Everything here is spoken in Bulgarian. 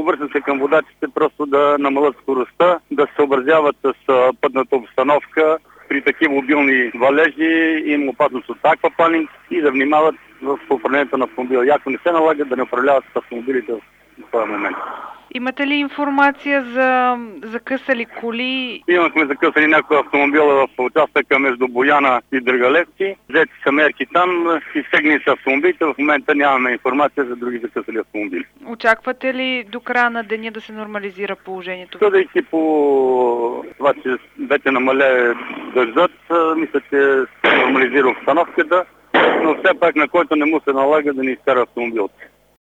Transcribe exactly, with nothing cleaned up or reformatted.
Обръщам се към водачите просто да намалят скоростта, да се съобразяват с пътната обстановка. При такива обилни валежи има опасност от аквапланинг и да внимават в управлението на автомобила. Ако не се налага да не управляват с автомобилите в този момент. Имате ли информация за закъсали коли? Имахме закъсали някои автомобила в участъка между Бояна и Драгалевци. Взети са мерки там, изтегнени са автомобилите. В момента нямаме информация за други закъсали автомобили. Очаквате ли до края на деня да се нормализира положението? Съдейки по това, че вече намаля дъждът, мисля, че се нормализира обстановката, но все пак на който не му се налага да не изкара автомобилите.